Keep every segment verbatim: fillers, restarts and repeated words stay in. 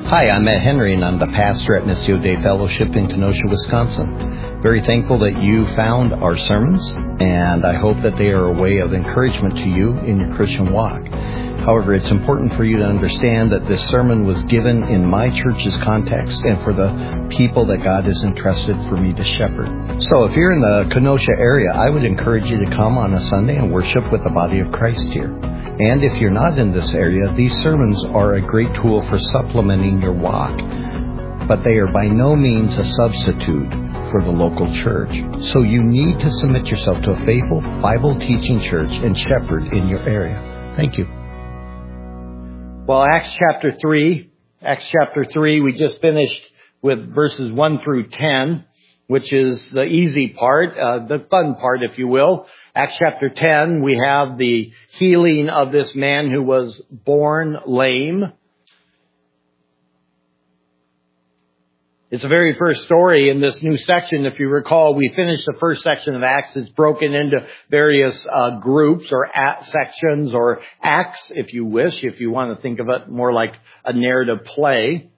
Hi, I'm Matt Henry, and I'm the pastor at Missio Dei Fellowship in Kenosha, Wisconsin. Very thankful that you found our sermons, and I hope that they are a way of encouragement to you in your Christian walk. However, it's important for you to understand that this sermon was given in my church's context and for the people that God has entrusted for me to shepherd. So if you're in the Kenosha area, I would encourage you to come on a Sunday and worship with the body of Christ here. And if you're not in this area, these sermons are a great tool for supplementing your walk, but they are by no means a substitute for the local church. So you need to submit yourself to a faithful Bible-teaching church and shepherd in your area. Thank you. Well, Acts chapter three, Acts chapter three, we just finished with verses one through ten, which is the easy part, uh, the fun part, if you will. Acts chapter ten, we have the healing of this man who was born lame. It's the very first story in this new section. If you recall, we finished the first section of Acts. It's broken into various uh, groups or at sections or acts, if you wish, if you want to think of it more like a narrative play.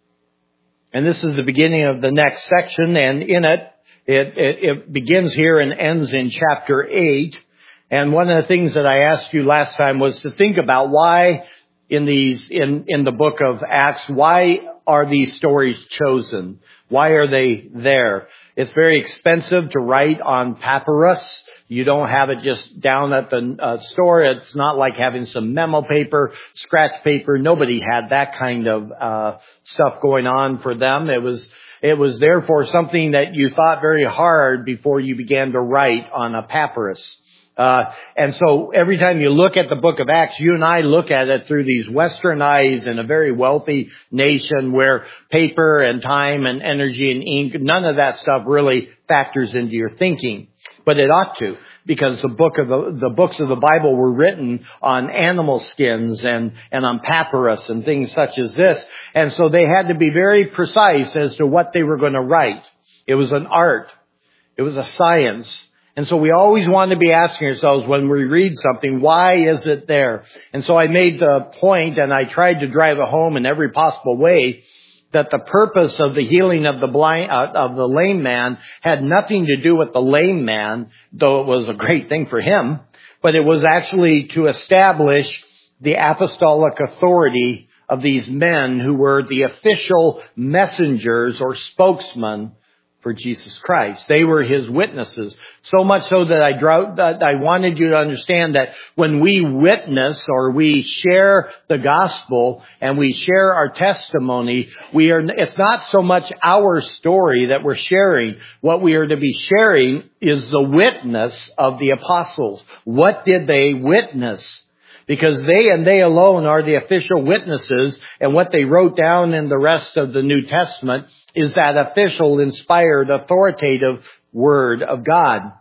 And this is the beginning of the next section, and in it, it, it, it begins here and ends in chapter eight. And one of the things that I asked you last time was to think about why in these, in, in the book of Acts, why are these stories chosen? Why are they there? It's very expensive to write on papyrus. You don't have it just down at the uh, store. It's not like having some memo paper, scratch paper. Nobody had that kind of uh stuff going on for them. It was it was therefore something that you thought very hard before you began to write on a papyrus. Uh, and so every time you look at the book of Acts, you and I look at it through these Western eyes in a very wealthy nation where paper and time and energy and ink, none of that stuff really factors into your thinking. But it ought to, because the book of the, the books of the Bible were written on animal skins and, and on papyrus and things such as this. And so they had to be very precise as to what they were going to write. It was an art. It was a science. And so we always want to be asking ourselves when we read something, why is it there? And so I made the point, and I tried to drive it home in every possible way, that the purpose of the healing of the blind, uh, of the lame man had nothing to do with the lame man, though it was a great thing for him, but it was actually to establish the apostolic authority of these men who were the official messengers or spokesmen for Jesus Christ. They were his witnesses. So much so that I drought, that I wanted you to understand that when we witness or we share the gospel and we share our testimony, we are, it's not so much our story that we're sharing. What we are to be sharing is the witness of the apostles. What did they witness? Because they and they alone are the official witnesses, and what they wrote down in the rest of the New Testament is that official, inspired, authoritative word of God.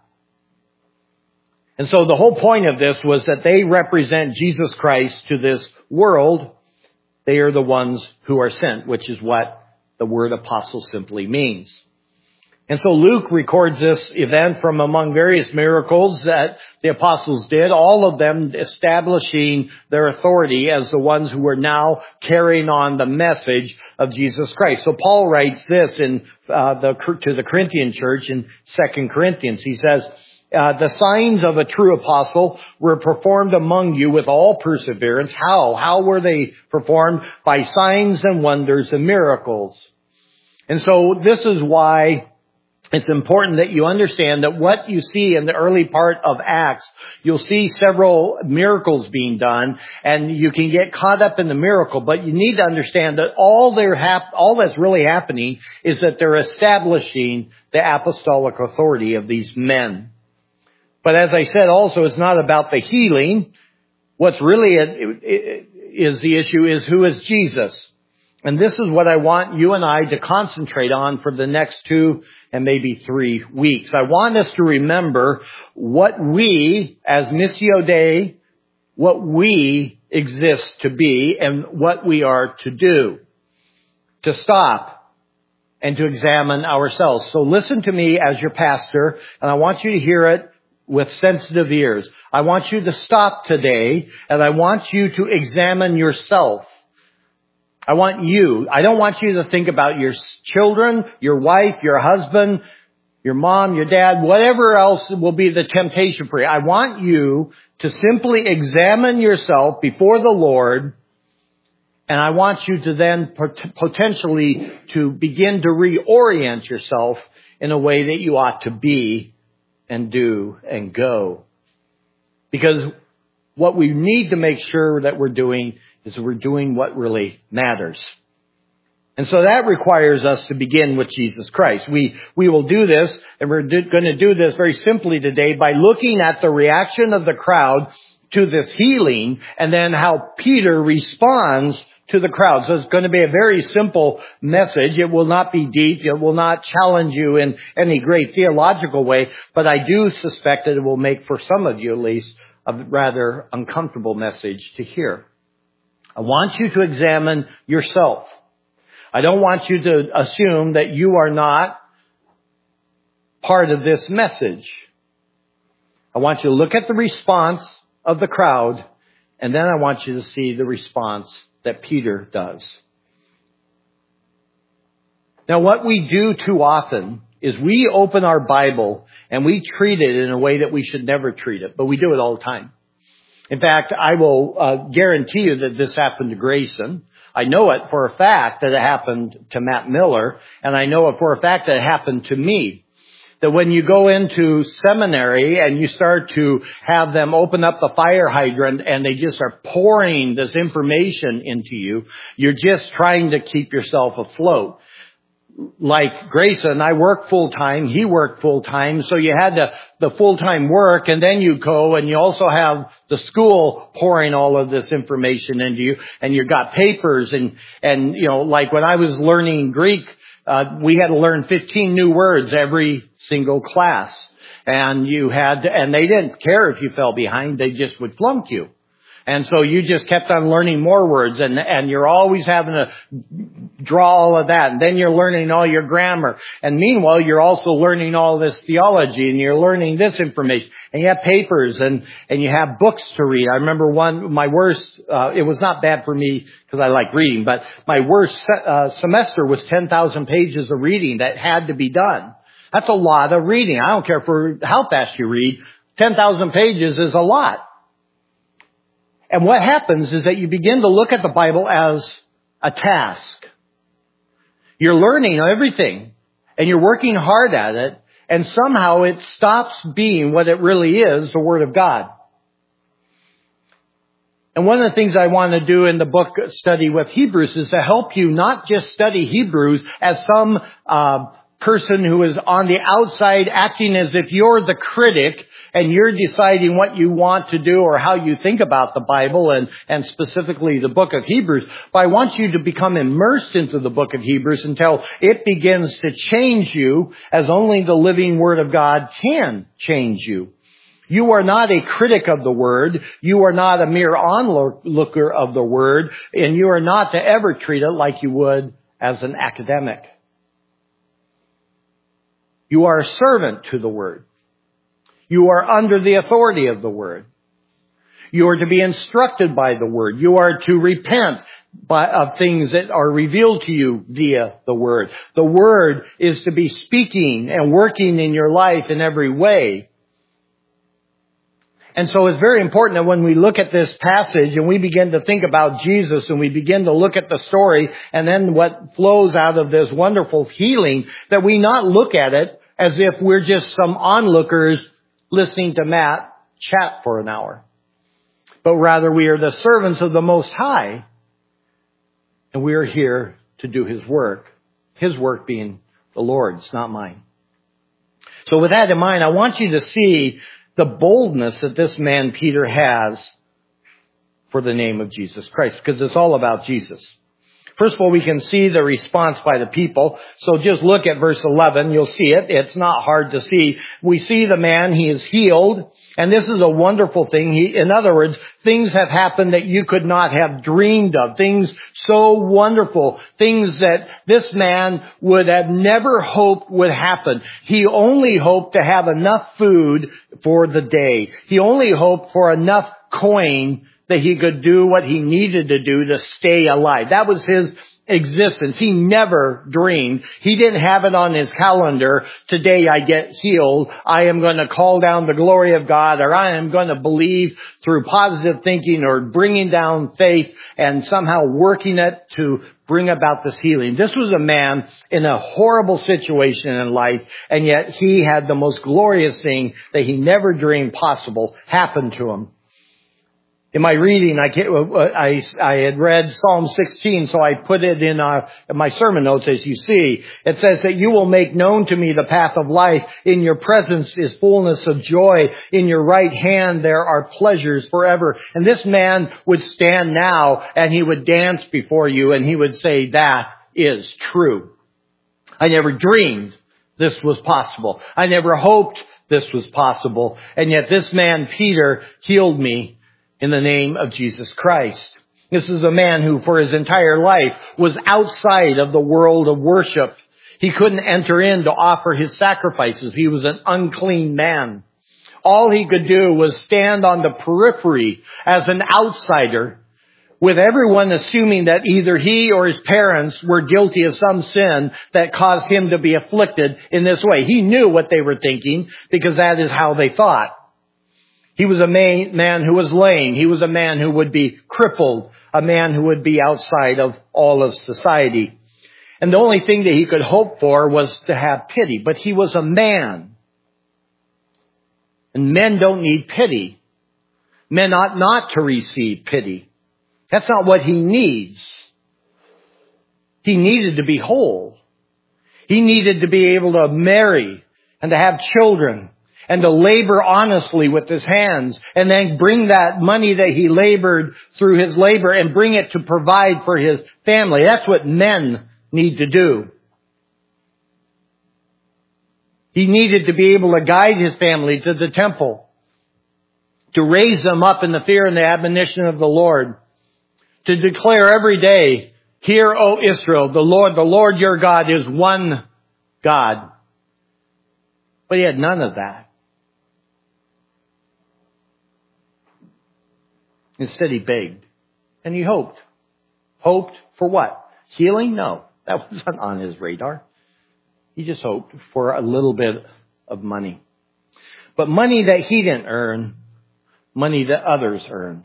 And so the whole point of this was that they represent Jesus Christ to this world. They are the ones who are sent, which is what the word apostle simply means. And so Luke records this event from among various miracles that the apostles did, all of them establishing their authority as the ones who were now carrying on the message of Jesus Christ. So Paul writes this in uh, the to the Corinthian church in Second Corinthians. He says, uh, the signs of a true apostle were performed among you with all perseverance. How? How were they performed? By signs and wonders and miracles. And so this is why it's important that you understand that what you see in the early part of Acts, you'll see several miracles being done, and you can get caught up in the miracle, but you need to understand that all they're hap- all that's really happening is that they're establishing the apostolic authority of these men. But as I said also, it's not about the healing. What's really is the issue is who is Jesus? And this is what I want you and I to concentrate on for the next two and maybe three weeks. I want us to remember what we, as Missio Dei, what we exist to be and what we are to do. To stop and to examine ourselves. So listen to me as your pastor, and I want you to hear it with sensitive ears. I want you to stop today, and I want you to examine yourself. I want you. I don't want you to think about your children, your wife, your husband, your mom, your dad, whatever else will be the temptation for you. I want you to simply examine yourself before the Lord, and I want you to then pot- potentially to begin to reorient yourself in a way that you ought to be and do and go. Because what we need to make sure that we're doing is we're doing what really matters. And so that requires us to begin with Jesus Christ. We, we will do this, and we're do, going to do this very simply today by looking at the reaction of the crowd to this healing and then how Peter responds to the crowd. So it's going to be a very simple message. It will not be deep. It will not challenge you in any great theological way, but I do suspect that it will make, for some of you at least, a rather uncomfortable message to hear. I want you to examine yourself. I don't want you to assume that you are not part of this message. I want you to look at the response of the crowd, and then I want you to see the response that Peter does. Now, what we do too often is we open our Bible and we treat it in a way that we should never treat it, but we do it all the time. In fact, I will uh, guarantee you that this happened to Grayson. I know it for a fact that it happened to Matt Miller, and I know it for a fact that it happened to me. That when you go into seminary and you start to have them open up the fire hydrant and they just are pouring this information into you, you're just trying to keep yourself afloat. Like Grayson, I work full-time, he worked full-time, so you had the, the full-time work, and then you go and you also have the school pouring all of this information into you, and you got papers, and, and, you know, like when I was learning Greek, uh, we had to learn fifteen new words every single class, and you had to, and they didn't care if you fell behind, they just would flunk you. And so you just kept on learning more words, and, and you're always having to draw all of that. And then you're learning all your grammar. And meanwhile, you're also learning all this theology, and you're learning this information. And you have papers, and, and you have books to read. I remember one, my worst, uh, it was not bad for me because I like reading, but my worst se- uh, semester was ten thousand pages of reading that had to be done. That's a lot of reading. I don't care for how fast you read. ten thousand pages is a lot. And what happens is that you begin to look at the Bible as a task. You're learning everything, and you're working hard at it, and somehow it stops being what it really is, the Word of God. And one of the things I want to do in the book study with Hebrews is to help you not just study Hebrews as some uh person who is on the outside acting as if you're the critic and you're deciding what you want to do or how you think about the Bible and, and specifically the book of Hebrews. But I want you to become immersed into the book of Hebrews until it begins to change you as only the living Word of God can change you. You are not a critic of the Word. You are not a mere onlooker of the Word. And you are not to ever treat it like you would as an academic. You are a servant to the Word. You are under the authority of the Word. You are to be instructed by the Word. You are to repent by, of things that are revealed to you via the Word. The Word is to be speaking and working in your life in every way. And so it's very important that when we look at this passage and we begin to think about Jesus and we begin to look at the story and then what flows out of this wonderful healing, that we not look at it as if we're just some onlookers listening to Matt chat for an hour. But rather we are the servants of the Most High, and we are here to do His work. His work being the Lord's, not mine. So with that in mind, I want you to see the boldness that this man Peter has for the name of Jesus Christ, because it's all about Jesus. First of all, we can see the response by the people. So just look at verse eleven. You'll see it. It's not hard to see. We see the man. He is healed. And this is a wonderful thing. He, in other words, things have happened that you could not have dreamed of. Things so wonderful. Things that this man would have never hoped would happen. He only hoped to have enough food for the day. He only hoped for enough coin that he could do what he needed to do to stay alive. That was his existence. He never dreamed. He didn't have it on his calendar. Today I get healed. I am going to call down the glory of God, or I am going to believe through positive thinking or bringing down faith and somehow working it to bring about this healing. This was a man in a horrible situation in life, and yet he had the most glorious thing that he never dreamed possible happen to him. In my reading, I, I, I had read Psalm sixteen, so I put it in, uh, in my sermon notes, as you see. It says that you will make known to me the path of life. In your presence is fullness of joy. In your right hand there are pleasures forever. And this man would stand now and he would dance before you and he would say, that is true. I never dreamed this was possible. I never hoped this was possible. And yet this man, Peter, healed me in the name of Jesus Christ. This is a man who for his entire life was outside of the world of worship. He couldn't enter in to offer his sacrifices. He was an unclean man. All he could do was stand on the periphery as an outsider, with everyone assuming that either he or his parents were guilty of some sin that caused him to be afflicted in this way. He knew what they were thinking because that is how they thought. He was a man who was lame. He was a man who would be crippled, a man who would be outside of all of society. And the only thing that he could hope for was to have pity. But he was a man. And men don't need pity. Men ought not to receive pity. That's not what he needs. He needed to be whole. He needed to be able to marry and to have children, and to labor honestly with his hands, and then bring that money that he labored through his labor and bring it to provide for his family. That's what men need to do. He needed to be able to guide his family to the temple, to raise them up in the fear and the admonition of the Lord, to declare every day, hear, O Israel, the Lord, the Lord your God is one God. But he had none of that. Instead, he begged and he hoped. Hoped for what? Healing? No, that wasn't on his radar. He just hoped for a little bit of money. But money that he didn't earn, money that others earned.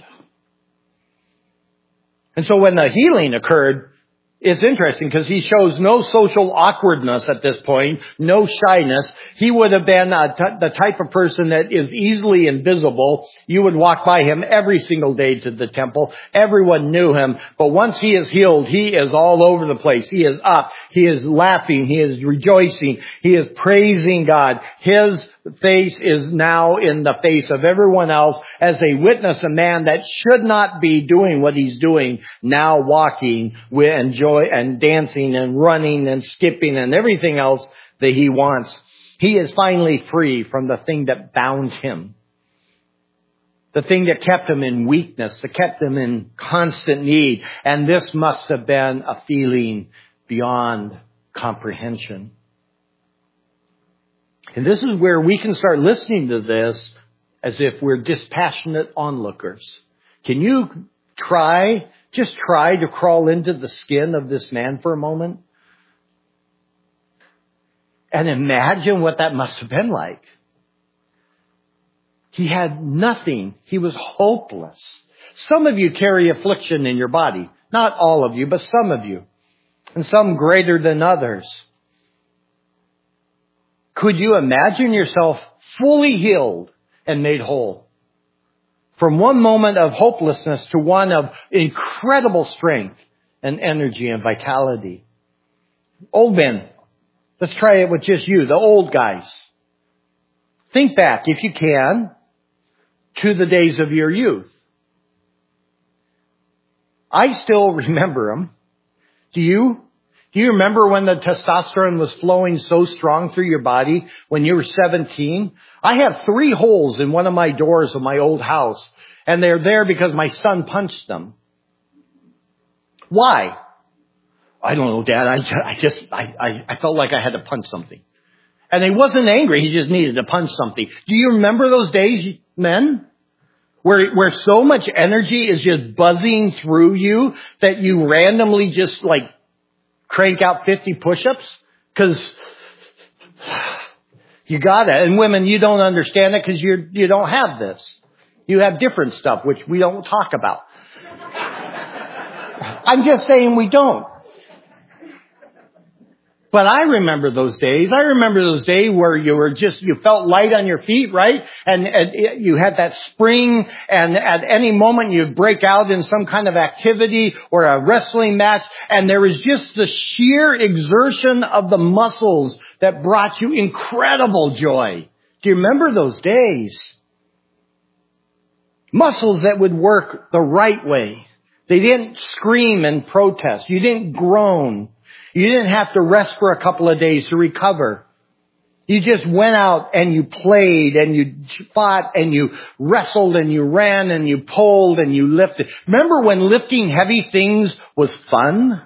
And so when the healing occurred, it's interesting because he shows no social awkwardness at this point, no shyness. He would have been a t- the type of person that is easily invisible. You would walk by him every single day to the temple. Everyone knew him. But once he is healed, he is all over the place. He is up. He is laughing. He is rejoicing. He is praising God. His face is now in the face of everyone else as they witness a man that should not be doing what he's doing, now walking with and joy and dancing and running and skipping and everything else that he wants. He is finally free from the thing that bound him. The thing that kept him in weakness, that kept him in constant need. And this must have been a feeling beyond comprehension. And this is where we can start listening to this as if we're dispassionate onlookers. Can you try, just try to crawl into the skin of this man for a moment? And imagine what that must have been like. He had nothing. He was hopeless. Some of you carry affliction in your body. Not all of you, but some of you. And some greater than others. Could you imagine yourself fully healed and made whole? From one moment of hopelessness to one of incredible strength and energy and vitality. Old men, let's try it with just you, the old guys. Think back, if you can, to the days of your youth. I still remember them. Do you? Do you remember when the testosterone was flowing so strong through your body when you were seventeen? I have three holes in one of my doors of my old house, and they're there because my son punched them. Why? I don't know, Dad. I, I just, I, I, I felt like I had to punch something. And he wasn't angry. He just needed to punch something. Do you remember those days, men? Where, where so much energy is just buzzing through you that you randomly just like crank out fifty push-ups? Cause you got it. And women, you don't understand it because you you don't have this. You have different stuff, which we don't talk about. I'm just saying we don't. But I remember those days. I remember those days where you were just, you felt light on your feet, right? And, and you had that spring, and at any moment you'd break out in some kind of activity or a wrestling match, and there was just the sheer exertion of the muscles that brought you incredible joy. Do you remember those days? Muscles that would work the right way. They didn't scream and protest. You didn't groan. You didn't have to rest for a couple of days to recover. You just went out and you played and you fought and you wrestled and you ran and you pulled and you lifted. Remember when lifting heavy things was fun?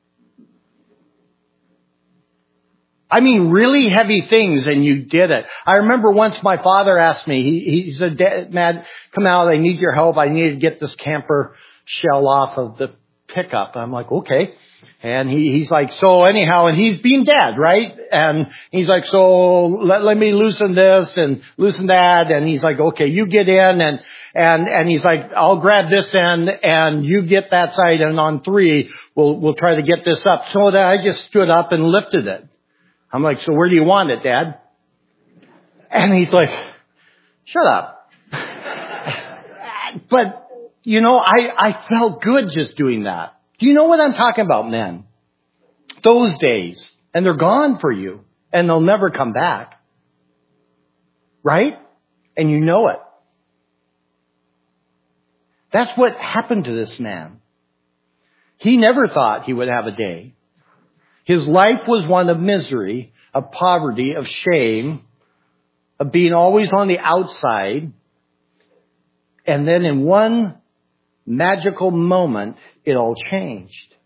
I mean, really heavy things, and you did it. I remember once my father asked me, he, he said, Dad, Matt, come out, I need your help. I need to get this camper shell off of the pickup. I'm like, okay. And he, he's like, so anyhow, and he's being dad, right? And he's like, so let, let me loosen this and loosen that. And he's like, okay, you get in, and, and, and he's like, I'll grab this end and you get that side, and on three, we'll, we'll try to get this up. So that I just stood up and lifted it. I'm like, so where do you want it, Dad? And he's like, shut up. But, you know, I, I felt good just doing that. Do you know what I'm talking about, men? Those days. And they're gone for you. And they'll never come back. Right? And you know it. That's what happened to this man. He never thought he would have a day. His life was one of misery, of poverty, of shame, of being always on the outside. And then in one magical moment, it all changed.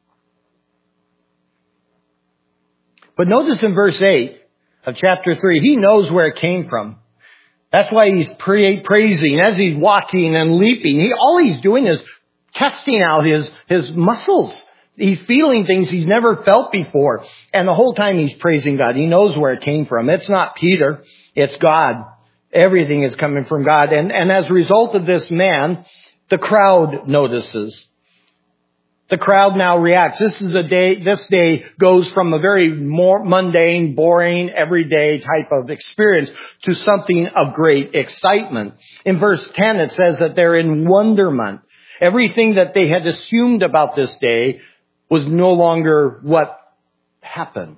But notice in verse eight of chapter three, he knows where it came from. That's why he's pra- praising as he's walking and leaping. He, all he's doing is testing out his, his muscles. He's feeling things he's never felt before. And the whole time he's praising God. He knows where it came from. It's not Peter. It's God. Everything is coming from God. And, and as a result of this man, the crowd notices. The crowd now reacts. This is a day, this day goes from a very more mundane, boring, everyday type of experience to something of great excitement. In verse ten, it says that they're in wonderment. Everything that they had assumed about this day was no longer what happened.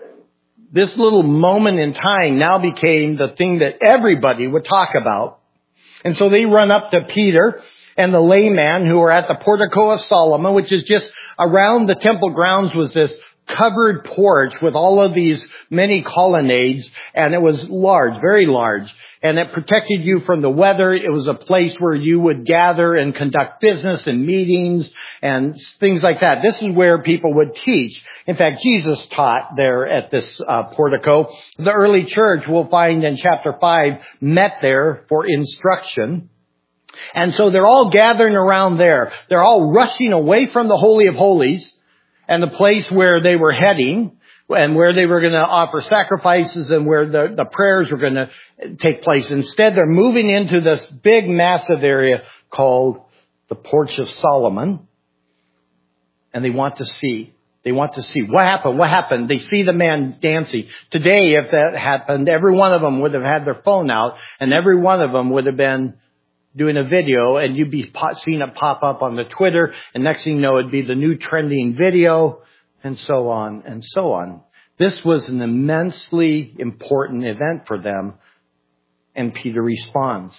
This little moment in time now became the thing that everybody would talk about. And so they run up to Peter and the layman who are at the portico of Solomon, which is just around the temple grounds, was this covered porch with all of these many colonnades, and it was large, very large, and it protected you from the weather. It was a place where you would gather and conduct business and meetings and things like that. This is where people would teach. In fact, Jesus taught there at this uh, portico. The early church, we'll find in chapter five, met there for instruction. And so they're all gathering around there. They're all rushing away from the Holy of Holies and the place where they were heading and where they were going to offer sacrifices and where the, the prayers were going to take place. Instead, they're moving into this big, massive area called the Porch of Solomon. And they want to see. They want to see what happened. What happened? They see the man dancing. Today, if that happened, every one of them would have had their phone out, and every one of them would have been doing a video, and you'd be seeing it pop up on the Twitter, and next thing you know, it'd be the new trending video, and so on and so on. This was an immensely important event for them, and Peter responds.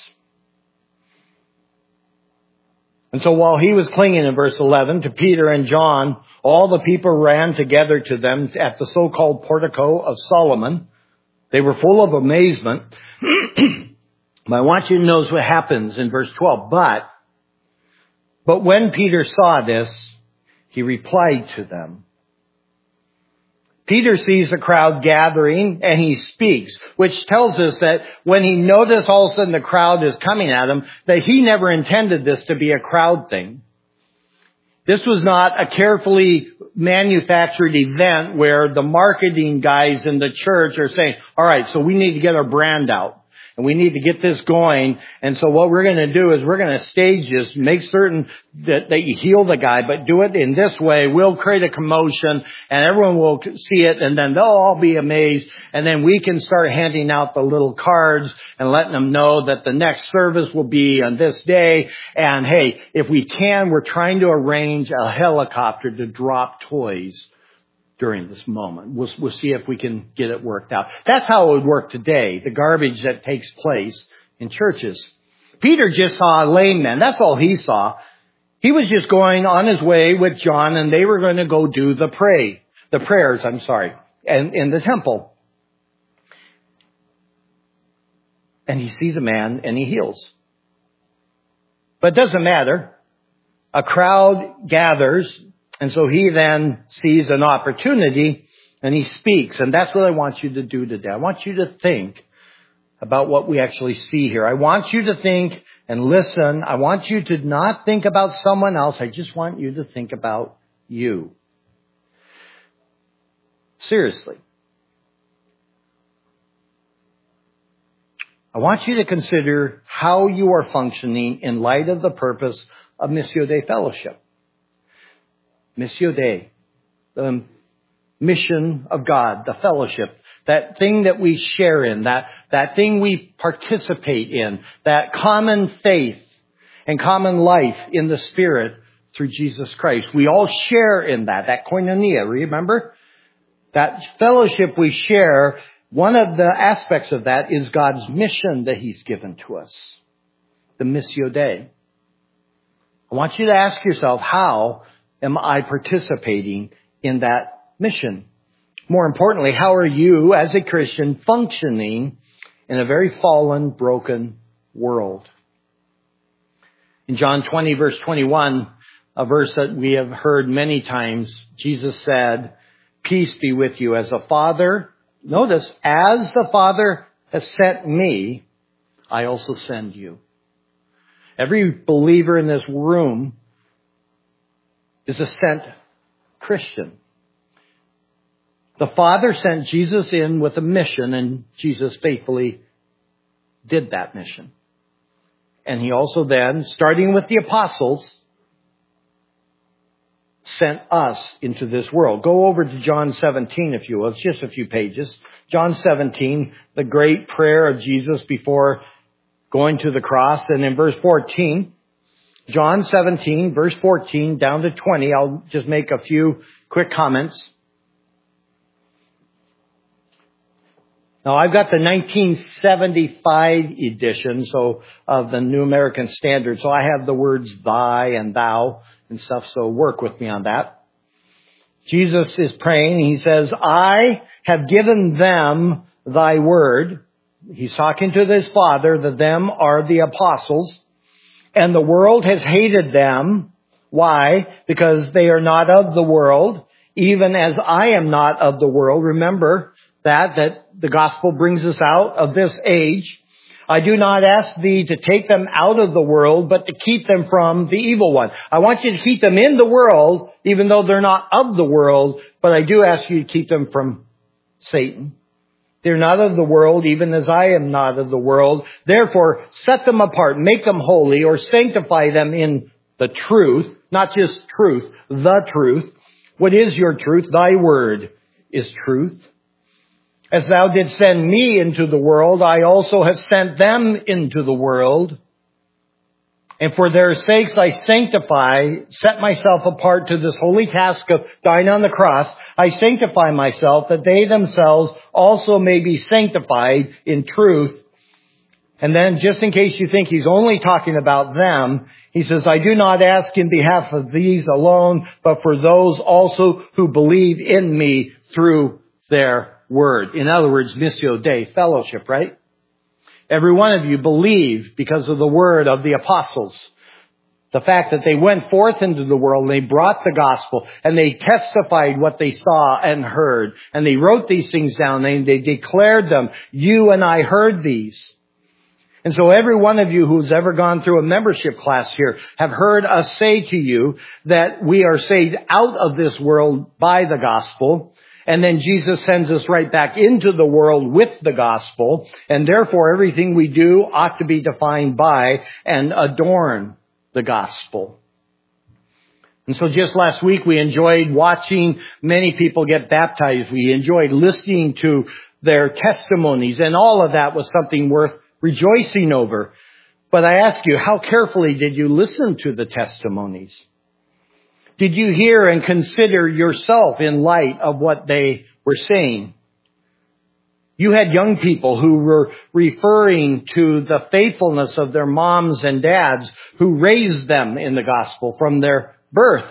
And so while he was clinging in verse eleven to Peter and John, all the people ran together to them at the so-called portico of Solomon. They were full of amazement. But I want you to notice what happens in verse twelve. But, but when Peter saw this, he replied to them, Peter sees a crowd gathering and he speaks, which tells us that when he noticed all of a sudden the crowd is coming at him, that he never intended this to be a crowd thing. This was not a carefully manufactured event where the marketing guys in the church are saying, all right, so we need to get our brand out. And we need to get this going. And so what we're going to do is we're going to stage this, make certain that, that you heal the guy, but do it in this way. We'll create a commotion and everyone will see it and then they'll all be amazed. And then we can start handing out the little cards and letting them know that the next service will be on this day. And hey, if we can, we're trying to arrange a helicopter to drop toys during this moment. We'll, we'll see if we can get it worked out. That's how it would work today, the garbage that takes place in churches. Peter just saw a lame man. That's all he saw. He was just going on his way with John, and they were going to go do the pray, the prayers, I'm sorry, and in the temple. And he sees a man, and he heals. But it doesn't matter. A crowd gathers. And so he then sees an opportunity and he speaks. And that's what I want you to do today. I want you to think about what we actually see here. I want you to think and listen. I want you to not think about someone else. I just want you to think about you. Seriously. I want you to consider how you are functioning in light of the purpose of Missio Dei Fellowship. Missio Dei, the mission of God, the fellowship, that thing that we share in, that, that thing we participate in, that common faith and common life in the Spirit through Jesus Christ. We all share in that, that koinonia, remember? That fellowship we share, one of the aspects of that is God's mission that He's given to us, the Missio Dei. I want you to ask yourself, how am I participating in that mission? More importantly, how are you as a Christian functioning in a very fallen, broken world? In John twenty, verse twenty-one, a verse that we have heard many times, Jesus said, "Peace be with you. As a Father," notice, "as the Father has sent me, I also send you." Every believer in this room is a sent Christian. The Father sent Jesus in with a mission, and Jesus faithfully did that mission. And He also then, starting with the apostles, sent us into this world. Go over to John seventeen, if you will. It's just a few pages. John seventeen, the great prayer of Jesus before going to the cross. And in verse fourteen, John seventeen, verse fourteen, down to twenty. I'll just make a few quick comments. Now, I've got the nineteen seventy-five edition, so of the New American Standard. So I have the words thy and thou and stuff, so work with me on that. Jesus is praying. He says, "I have given them thy word." He's talking to his Father. The them are the apostles. "And the world has hated them." Why? Because they are not of the world, even as I am not of the world. Remember that, that the gospel brings us out of this age. "I do not ask thee to take them out of the world, but to keep them from the evil one." I want you to keep them in the world, even though they're not of the world, but I do ask you to keep them from Satan. "They're not of the world, even as I am not of the world. Therefore, set them apart, make them holy, or sanctify them in the truth." Not just truth, the truth. What is your truth? Thy word is truth. "As thou didst send me into the world, I also have sent them into the world. And for their sakes I sanctify, set myself apart to this holy task of dying on the cross. I sanctify myself, that they themselves also may be sanctified in truth." And then, just in case you think he's only talking about them, he says, "I do not ask in behalf of these alone, but for those also who believe in me through their word." In other words, Missio Dei, fellowship, right? Every one of you believe because of the word of the apostles. The fact that they went forth into the world and they brought the gospel and they testified what they saw and heard. And they wrote these things down and they declared them. You and I heard these. And so every one of you who's ever gone through a membership class here have heard us say to you that we are saved out of this world by the gospel. And then Jesus sends us right back into the world with the gospel. And therefore everything we do ought to be defined by and adorn the gospel. And so just last week we enjoyed watching many people get baptized. We enjoyed listening to their testimonies, and all of that was something worth rejoicing over. But I ask you, how carefully did you listen to the testimonies? Did you hear and consider yourself in light of what they were saying? You had young people who were referring to the faithfulness of their moms and dads who raised them in the gospel from their birth.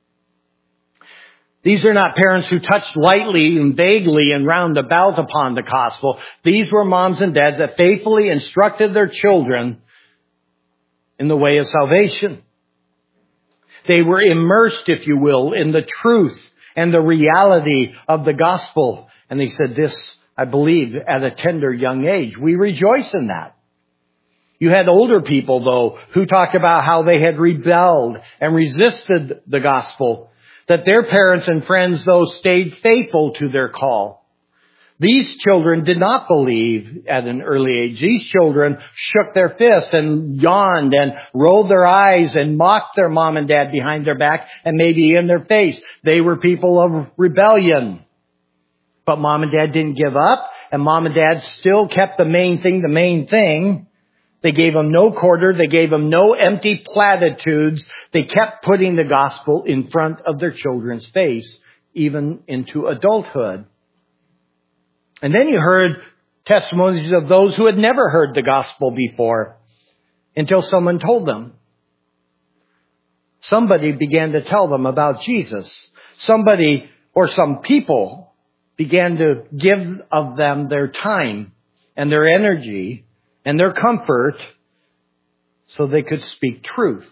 These are not parents who touched lightly and vaguely and roundabout upon the gospel. These were moms and dads that faithfully instructed their children in the way of salvation. They were immersed, if you will, in the truth and the reality of the gospel. And they said this, I believe, at a tender young age. We rejoice in that. You had older people, though, who talked about how they had rebelled and resisted the gospel, that their parents and friends, though, stayed faithful to their call. These children did not believe at an early age. These children shook their fists and yawned and rolled their eyes and mocked their mom and dad behind their back and maybe in their face. They were people of rebellion. But mom and dad didn't give up, and mom and dad still kept the main thing the main thing. They gave them no quarter. They gave them no empty platitudes. They kept putting the gospel in front of their children's face, even into adulthood. And then you heard testimonies of those who had never heard the gospel before until someone told them. Somebody began to tell them about Jesus. Somebody or some people began to give of them their time and their energy and their comfort so they could speak truth.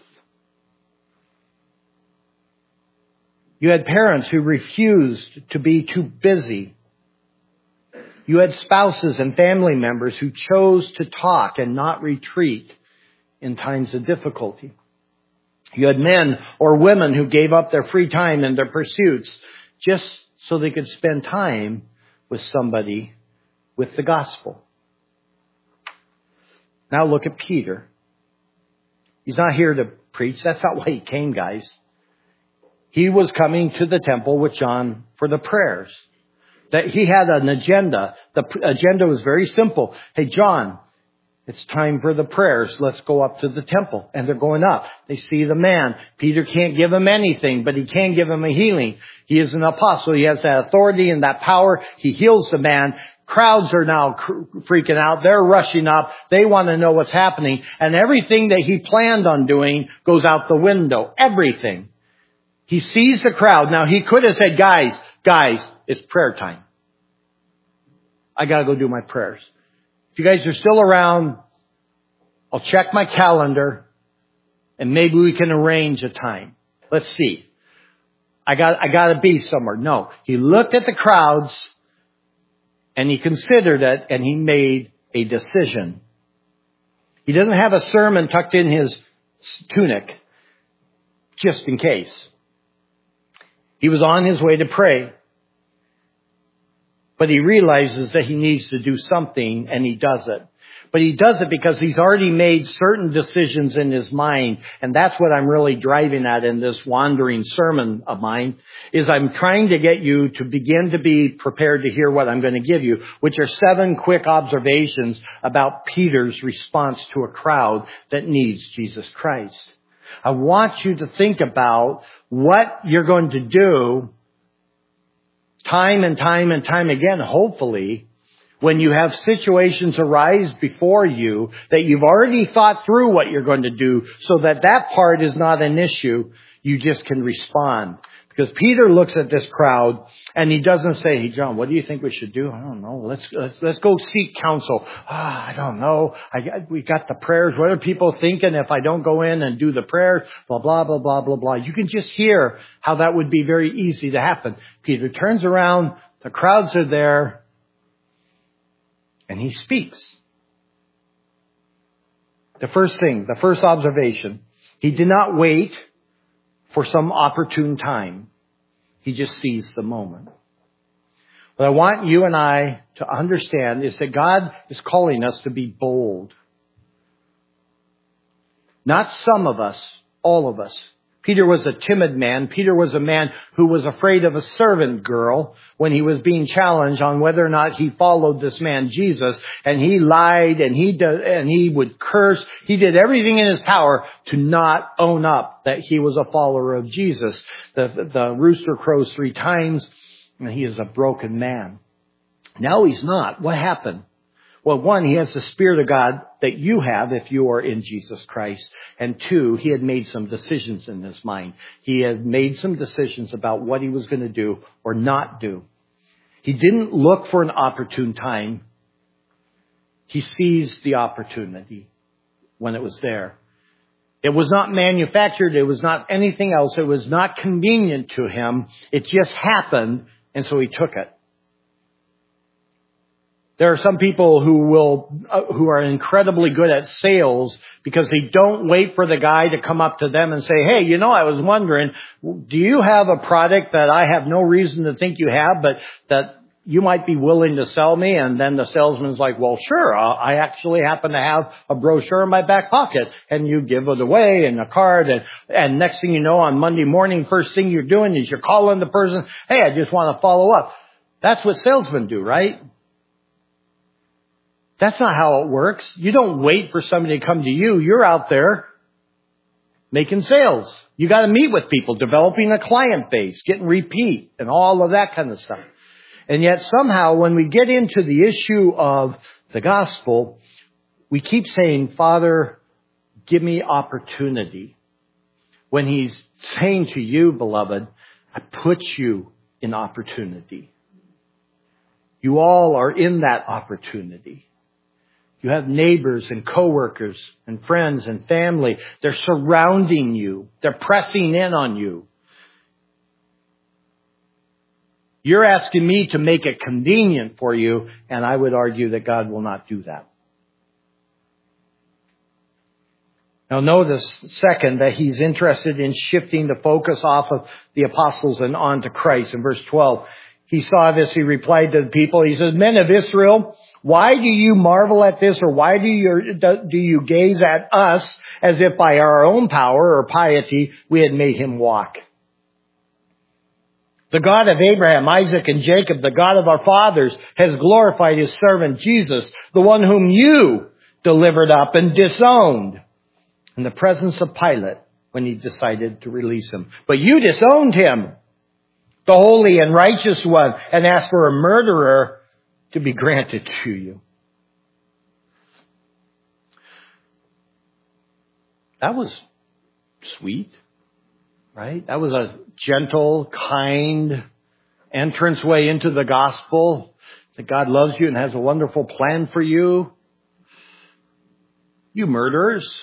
You had parents who refused to be too busy. You had spouses and family members who chose to talk and not retreat in times of difficulty. You had men or women who gave up their free time and their pursuits just so they could spend time with somebody with the gospel. Now look at Peter. He's not here to preach. That's not why he came, guys. He was coming to the temple with John for the prayers. That he had an agenda. The agenda was very simple. Hey, John, it's time for the prayers. Let's go up to the temple. And they're going up. They see the man. Peter can't give him anything, but he can give him a healing. He is an apostle. He has that authority and that power. He heals the man. Crowds are now freaking out. They're rushing up. They want to know what's happening. And everything that he planned on doing goes out the window. Everything. He sees the crowd. Now, he could have said, guys, guys, it's prayer time. I got to go do my prayers. If you guys are still around, I'll check my calendar and maybe we can arrange a time. Let's see. I got, I got to be somewhere. No, he looked at the crowds and he considered it and he made a decision. He doesn't have a sermon tucked in his tunic just in case. He was on his way to pray. But he realizes that he needs to do something, and he does it. But he does it because he's already made certain decisions in his mind. And that's what I'm really driving at in this wandering sermon of mine, is I'm trying to get you to begin to be prepared to hear what I'm going to give you, which are seven quick observations about Peter's response to a crowd that needs Jesus Christ. I want you to think about what you're going to do time and time and time again, hopefully, when you have situations arise before you that you've already thought through what you're going to do so that that part is not an issue. You just can respond. Because Peter looks at this crowd and he doesn't say, hey, John, what do you think we should do? I don't know. Let's, let's, let's go seek counsel. Ah, I don't know. I, we got the prayers. What are people thinking if I don't go in and do the prayers? Blah, blah, blah, blah, blah, blah. You can just hear how that would be very easy to happen. Peter turns around. The crowds are there and he speaks. The first thing, the first observation, he did not wait for some opportune time. He just seized the moment. What I want you and I to understand is that God is calling us to be bold. Not some of us, all of us. Peter was a timid man. Peter was a man who was afraid of a servant girl when he was being challenged on whether or not he followed this man Jesus. And he lied and he did, and he would curse. He did everything in his power to not own up that he was a follower of Jesus. The, the rooster crows three times and he is a broken man. Now he's not. What happened? Well, one, he has the Spirit of God that you have if you are in Jesus Christ. And two, he had made some decisions in his mind. He had made some decisions about what he was going to do or not do. He didn't look for an opportune time. He seized the opportunity when it was there. It was not manufactured. It was not anything else. It was not convenient to him. It just happened, and so he took it. There are some people who will, uh, who are incredibly good at sales because they don't wait for the guy to come up to them and say, hey, you know, I was wondering, do you have a product that I have no reason to think you have, but that you might be willing to sell me? And then the salesman's like, well, sure, I actually happen to have a brochure in my back pocket. And you give it away in a card. And, and next thing you know, on Monday morning, first thing you're doing is you're calling the person, hey, I just want to follow up. That's what salesmen do, right? That's not how it works. You don't wait for somebody to come to you. You're out there making sales. You got to meet with people, developing a client base, getting repeat, and all of that kind of stuff. And yet somehow when we get into the issue of the gospel, we keep saying, Father, give me opportunity. When he's saying to you, beloved, I put you in opportunity. You all are in that opportunity. You have neighbors and coworkers and friends and family. They're surrounding you. They're pressing in on you. You're asking me to make it convenient for you, and I would argue that God will not do that. Now notice, second, that he's interested in shifting the focus off of the apostles and on to Christ. In verse twelve, he saw this, he replied to the people, he says, men of Israel, why do you marvel at this, or why do you, do you gaze at us as if by our own power or piety we had made him walk? The God of Abraham, Isaac, and Jacob, the God of our fathers, has glorified his servant Jesus, the one whom you delivered up and disowned in the presence of Pilate when he decided to release him. But you disowned him, the holy and righteous one, and asked for a murderer to be granted to you. That was sweet, right? That was a gentle, kind entranceway into the gospel, that God loves you and has a wonderful plan for you. You murderers.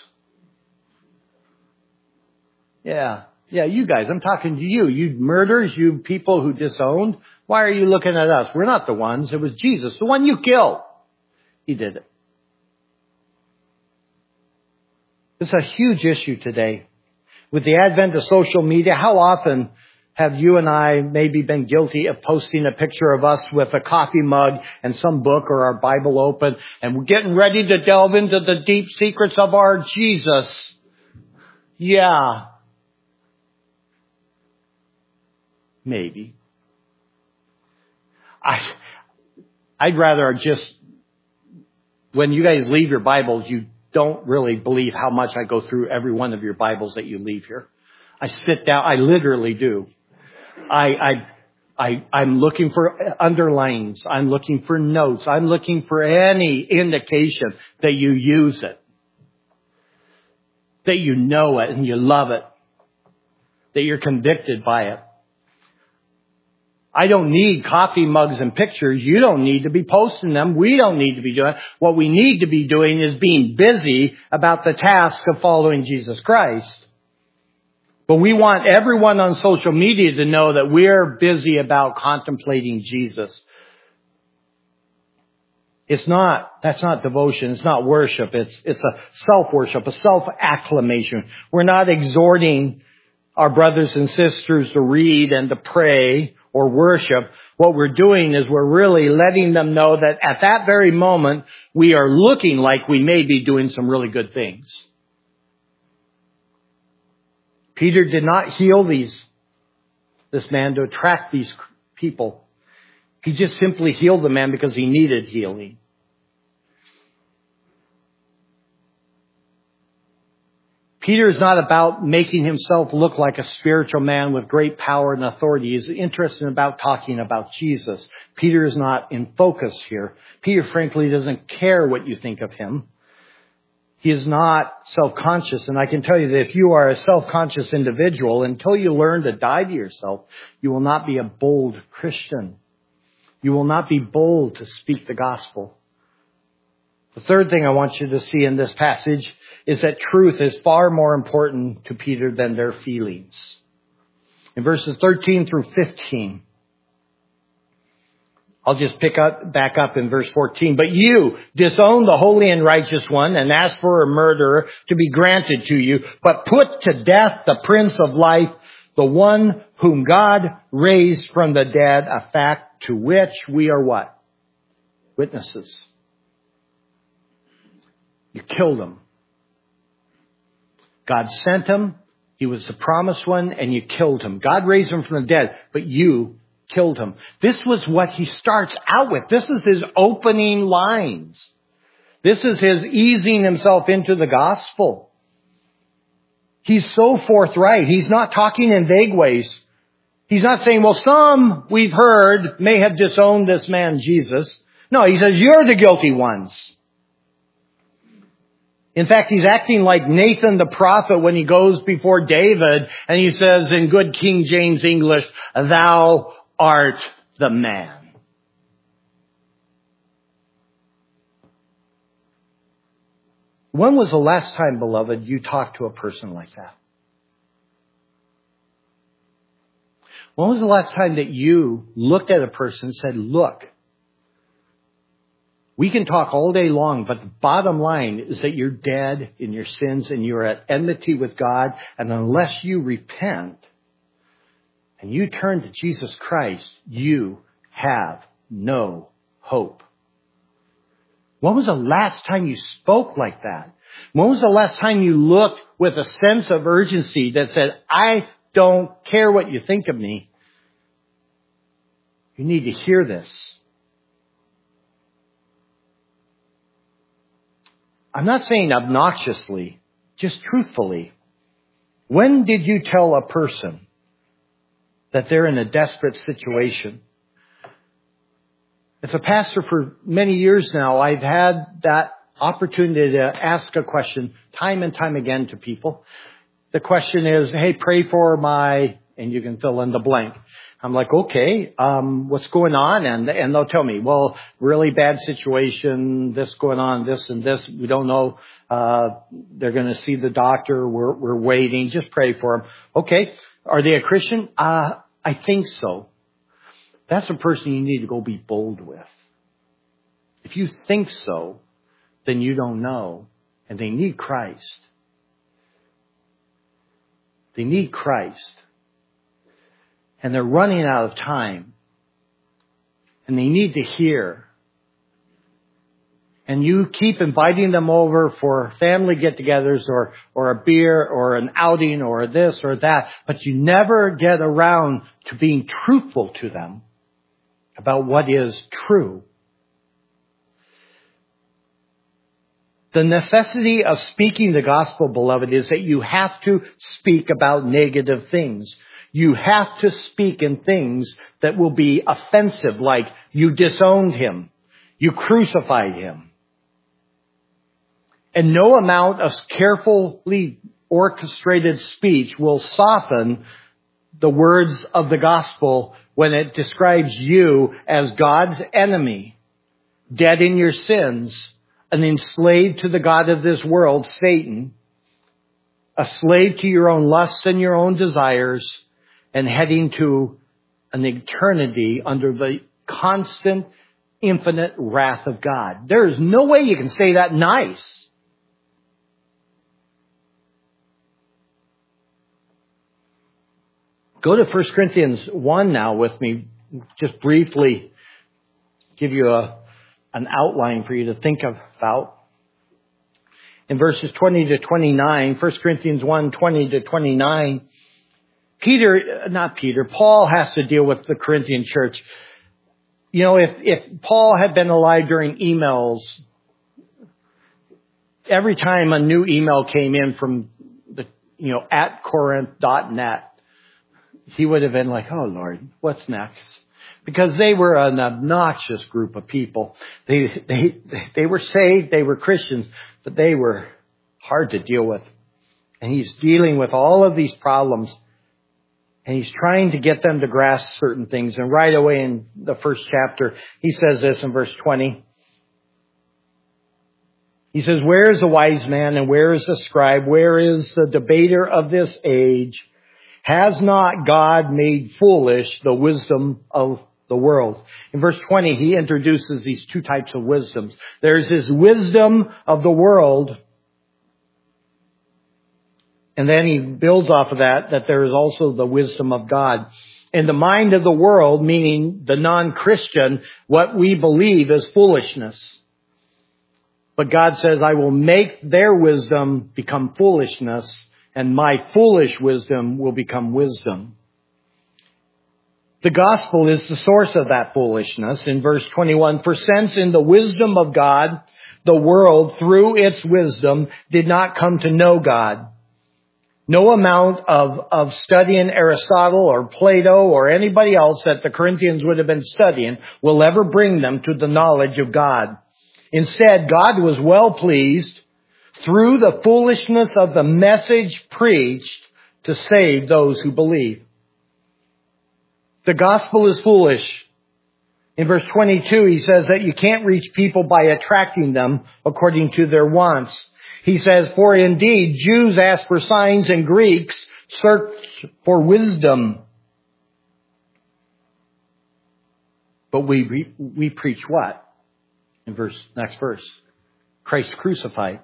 Yeah. Yeah, you guys, I'm talking to you. You murderers, you people who disowned. Why are you looking at us? We're not the ones. It was Jesus, the one you killed. He did it. It's a huge issue today. With the advent of social media, how often have you and I maybe been guilty of posting a picture of us with a coffee mug and some book or our Bible open, and we're getting ready to delve into the deep secrets of our Jesus? Yeah. Maybe. I, I'd rather just, when you guys leave your Bibles, you don't really believe how much I go through every one of your Bibles that you leave here. I sit down, I literally do. I, I, I, I'm looking for underlines. I'm looking for notes. I'm looking for any indication that you use it. That you know it and you love it. That you're convicted by it. I don't need coffee mugs and pictures. You don't need to be posting them. We don't need to be doing it. What we need to be doing is being busy about the task of following Jesus Christ. But we want everyone on social media to know that we're busy about contemplating Jesus. It's not, that's not devotion. It's not worship. It's, it's a self-worship, a self-acclamation. We're not exhorting our brothers and sisters to read and to pray or worship. What we're doing is we're really letting them know that at that very moment, we are looking like we may be doing some really good things. Peter did not heal these, this man to attract these people. He just simply healed the man because he needed healing. Peter is not about making himself look like a spiritual man with great power and authority. He's interested about talking about Jesus. Peter is not in focus here. Peter, frankly, doesn't care what you think of him. He is not self-conscious. And I can tell you that if you are a self-conscious individual, until you learn to die to yourself, you will not be a bold Christian. You will not be bold to speak the gospel. The third thing I want you to see in this passage is that truth is far more important to Peter than their feelings. In verses thirteen through fifteen, I'll just pick up, back up in verse fourteen. But you disown the holy and righteous one and ask for a murderer to be granted to you, but put to death the Prince of Life, the one whom God raised from the dead, a fact to which we are what? Witnesses. You killed him. God sent him. He was the promised one, and you killed him. God raised him from the dead, but you killed him. This was what he starts out with. This is his opening lines. This is his easing himself into the gospel. He's so forthright. He's not talking in vague ways. He's not saying, well, some we've heard may have disowned this man, Jesus. No, he says, you're the guilty ones. In fact, he's acting like Nathan the prophet when he goes before David and he says in good King James English, thou art the man. When was the last time, beloved, you talked to a person like that? When was the last time that you looked at a person and said, look, we can talk all day long, but the bottom line is that you're dead in your sins and you're at enmity with God. And unless you repent and you turn to Jesus Christ, you have no hope. When was the last time you spoke like that? When was the last time you looked with a sense of urgency that said, I don't care what you think of me. You need to hear this. I'm not saying obnoxiously, just truthfully. When did you tell a person that they're in a desperate situation? As a pastor for many years now, I've had that opportunity to ask a question time and time again to people. The question is, hey, pray for my, and you can fill in the blank. I'm like, okay, um, what's going on? And, and they'll tell me, well, really bad situation, this going on, this and this. We don't know. Uh, they're going to see the doctor. We're, we're waiting. Just pray for them. Okay. Are they a Christian? Uh, I think so. That's a person you need to go be bold with. If you think so, then you don't know. And they need Christ. They need Christ. And they're running out of time. And they need to hear. And you keep inviting them over for family get-togethers or, or a beer or an outing or this or that. But you never get around to being truthful to them about what is true. The necessity of speaking the gospel, beloved, is that you have to speak about negative things. You have to speak in things that will be offensive, like you disowned him, you crucified him. And no amount of carefully orchestrated speech will soften the words of the gospel when it describes you as God's enemy, dead in your sins, and enslaved to the god of this world, Satan, a slave to your own lusts and your own desires, and heading to an eternity under the constant, infinite wrath of God. There is no way you can say that nice. Go to First Corinthians one now with me, just briefly give you a an outline for you to think about. In verses twenty to twenty-nine, First Corinthians one, twenty to twenty-nine, Peter, not Peter, Paul has to deal with the Corinthian church. You know, if, if Paul had been alive during emails, every time a new email came in from the, you know, at corinth dot net, he would have been like, oh Lord, what's next? Because they were an obnoxious group of people. They, they, they were saved, they were Christians, but they were hard to deal with. And he's dealing with all of these problems. And he's trying to get them to grasp certain things. And right away in the first chapter, he says this in verse twenty. He says, where is the wise man and where is the scribe? Where is the debater of this age? Has not God made foolish the wisdom of the world? In verse twenty, he introduces these two types of wisdoms. There's this wisdom of the world. And then he builds off of that, that there is also the wisdom of God. In the mind of the world, meaning the non-Christian, what we believe is foolishness. But God says, I will make their wisdom become foolishness, and my foolish wisdom will become wisdom. The gospel is the source of that foolishness. In verse twenty-one, for since in the wisdom of God, the world through its wisdom did not come to know God. No amount of, of studying Aristotle or Plato or anybody else that the Corinthians would have been studying will ever bring them to the knowledge of God. Instead, God was well pleased through the foolishness of the message preached to save those who believe. The gospel is foolish. In verse twenty-two, he says that you can't reach people by attracting them according to their wants. He says, for indeed, Jews ask for signs and Greeks search for wisdom. But we, we preach what? In verse, next verse. Christ crucified.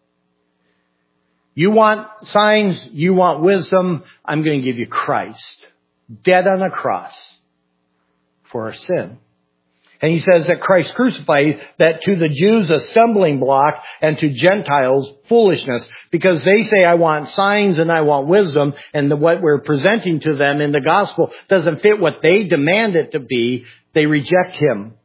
You want signs, you want wisdom, I'm going to give you Christ. Dead on a cross for our sin. And he says that Christ crucified, that to the Jews a stumbling block and to Gentiles foolishness. Because they say, I want signs and I want wisdom, and the, what we're presenting to them in the gospel doesn't fit what they demand it to be. They reject him.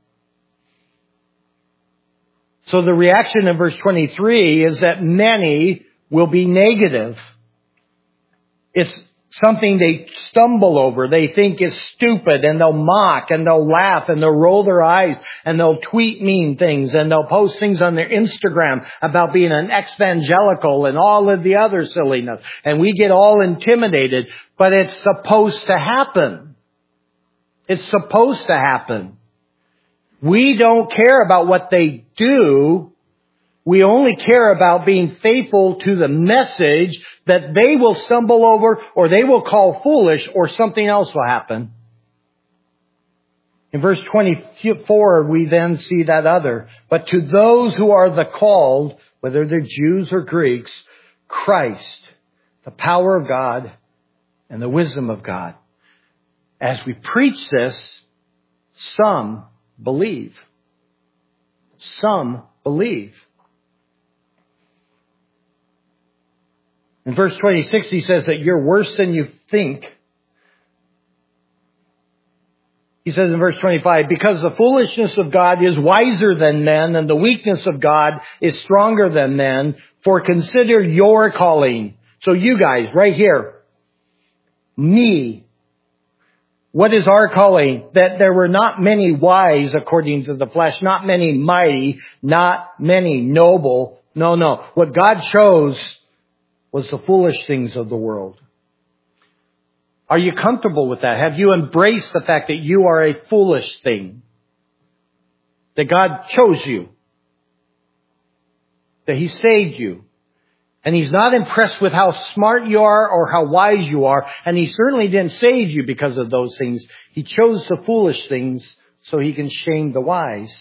So the reaction in verse twenty-three is that many will be negative. It's something they stumble over, they think is stupid, and they'll mock, and they'll laugh, and they'll roll their eyes, and they'll tweet mean things, and they'll post things on their Instagram about being an ex-evangelical and all of the other silliness. And we get all intimidated, but it's supposed to happen. It's supposed to happen. We don't care about what they do. We only care about being faithful to the message that they will stumble over, or they will call foolish, or something else will happen. In verse twenty-four, we then see that other. But to those who are the called, whether they're Jews or Greeks, Christ, the power of God and the wisdom of God. As we preach this, some believe. Some believe. In verse twenty-six, he says that you're worse than you think. He says in verse twenty-five, because the foolishness of God is wiser than men, and the weakness of God is stronger than men. For consider your calling. So you guys, right here, me. What is our calling? That there were not many wise according to the flesh, not many mighty, not many noble. No, no. What God chose was the foolish things of the world. Are you comfortable with that? Have you embraced the fact that you are a foolish thing? That God chose you? That He saved you? And He's not impressed with how smart you are or how wise you are. And He certainly didn't save you because of those things. He chose the foolish things so He can shame the wise.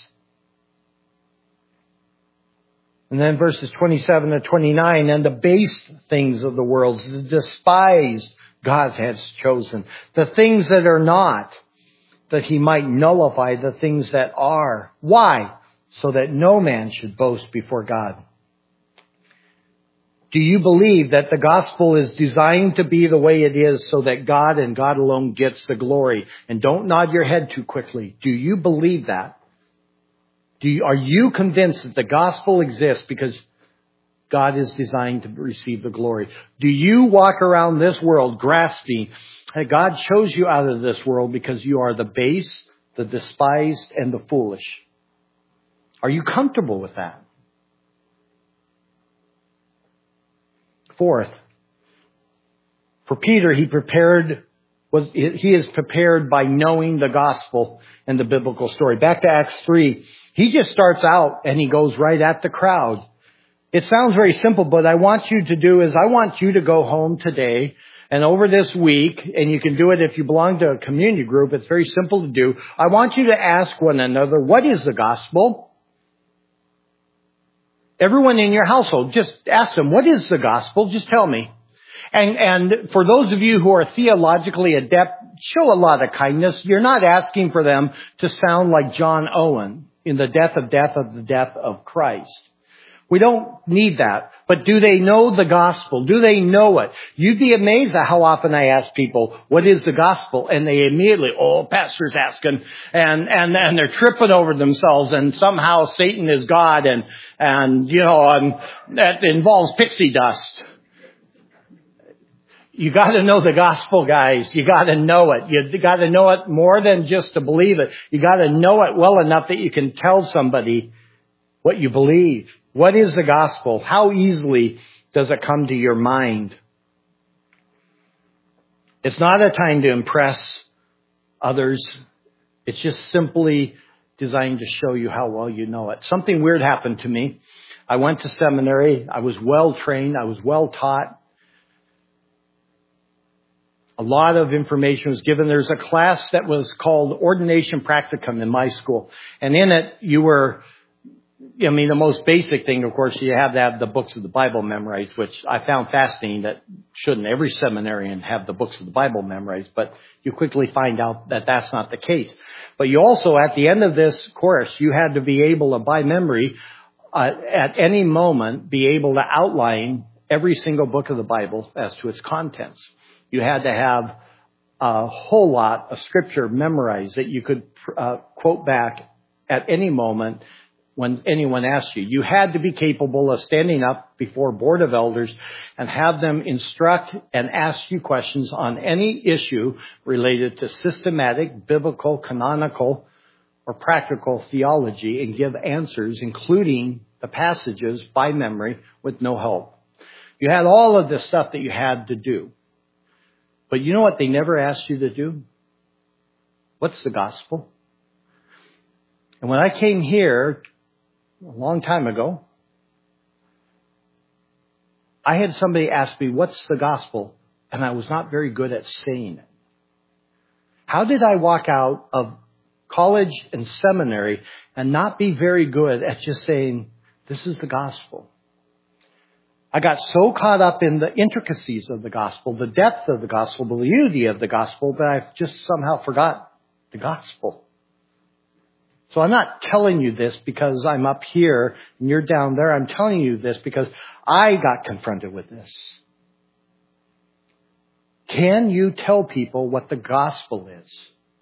And then verses twenty-seven to twenty-nine, and the base things of the world, the despised, God has chosen. The things that are not, that He might nullify the things that are. Why? So that no man should boast before God. Do you believe that the gospel is designed to be the way it is so that God and God alone gets the glory? And don't nod your head too quickly. Do you believe that? Do you, are you convinced that the gospel exists because God is designed to receive the glory? Do you walk around this world grasping that God chose you out of this world because you are the base, the despised, and the foolish? Are you comfortable with that? Fourth, for Peter, he prepared was he is prepared by knowing the gospel and the biblical story. Back to Acts three, he just starts out and he goes right at the crowd. It sounds very simple, but I want you to do is I want you to go home today and over this week, and you can do it if you belong to a community group. It's very simple to do. I want you to ask one another, what is the gospel? Everyone in your household, just ask them, what is the gospel? Just tell me. And, and for those of you who are theologically adept, show a lot of kindness. You're not asking for them to sound like John Owen in the death of death of the death of Christ. We don't need that. But do they know the gospel? Do they know it? You'd be amazed at how often I ask people, what is the gospel? And they immediately, oh, pastor's asking. And, and, and they're tripping over themselves. And somehow Satan is God. And, and, you know, and that involves pixie dust. You got to know the gospel, guys. You got to know it. You got to know it more than just to believe it. You got to know it well enough that you can tell somebody what you believe. What is the gospel? How easily does it come to your mind? It's not a time to impress others. It's just simply designed to show you how well you know it. Something weird happened to me. I went to seminary. I was well trained. I was well taught. A lot of information was given. There's a class that was called Ordination Practicum in my school. And in it, you were, I mean, the most basic thing, of course, you have to have the books of the Bible memorized, which I found fascinating. That shouldn't every seminarian have the books of the Bible memorized, but you quickly find out that that's not the case. But you also, at the end of this course, you had to be able to, by memory, uh, at any moment, be able to outline every single book of the Bible as to its contents. You had to have a whole lot of scripture memorized that you could uh, quote back at any moment when anyone asked you. You had to be capable of standing up before a board of elders and have them instruct and ask you questions on any issue related to systematic, biblical, canonical, or practical theology and give answers, including the passages by memory with no help. You had all of this stuff that you had to do. But you know what they never asked you to do? What's the gospel? And when I came here a long time ago, I had somebody ask me, what's the gospel? And I was not very good at saying it. How did I walk out of college and seminary and not be very good at just saying, this is the gospel? I got so caught up in the intricacies of the gospel, the depth of the gospel, the beauty of the gospel, that I just somehow forgot the gospel. So I'm not telling you this because I'm up here and you're down there. I'm telling you this because I got confronted with this. Can you tell people what the gospel is?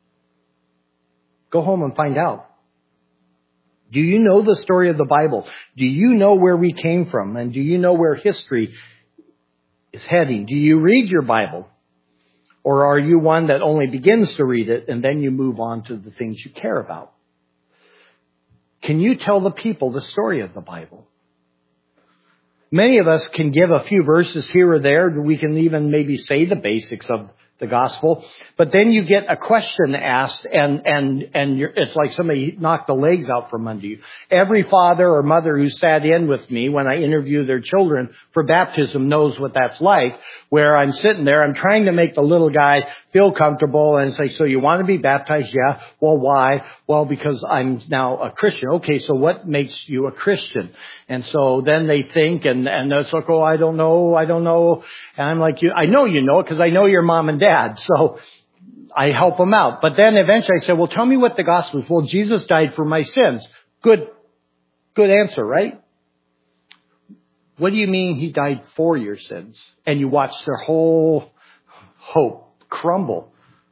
Go home and find out. Do you know the story of the Bible? Do you know where we came from? And do you know where history is heading? Do you read your Bible? Or are you one that only begins to read it and then you move on to the things you care about? Can you tell the people the story of the Bible? Many of us can give a few verses here or there. We can even maybe say the basics of the gospel. But then you get a question asked, and and and you're, it's like somebody knocked the legs out from under you. Every father or mother who sat in with me when I interview their children for baptism knows what that's like, where I'm sitting there, I'm trying to make the little guy feel comfortable and say, so you want to be baptized? Yeah. Well, why? Well, because I'm now a Christian. Okay, so what makes you a Christian? And so then they think, and, and it's like, oh, I don't know, I don't know. And I'm like, you, I know you know it because I know your mom and dad. So I help them out. But then eventually I say, well, tell me what the gospel is. Well, Jesus died for my sins. Good, good answer, right? What do you mean he died for your sins? And you watch their whole hope crumble.